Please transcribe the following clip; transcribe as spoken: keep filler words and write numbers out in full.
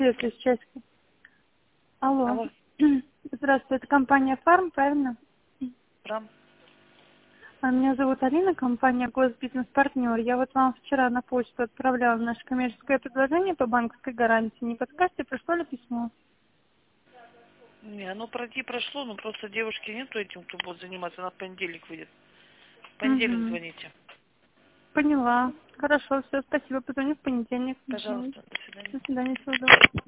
Если с часиком. Алло. Алло, Здравствуйте, это компания Фарм, правильно? Прам. А, Меня зовут Алина, компания Госбизнес-партнер. Я вот вам вчера на почту отправляла наше коммерческое предложение по банковской гарантии. Не подскажете, пришло ли письмо? Не, оно пройти прошло, но просто девушки нету этим, кто будет заниматься, она в понедельник выйдет. В понедельник Угу. звоните. Поняла. Хорошо, все, спасибо. Позвоню в понедельник. Мгм. Пожалуйста, до свидания. До свидания, всего доброго.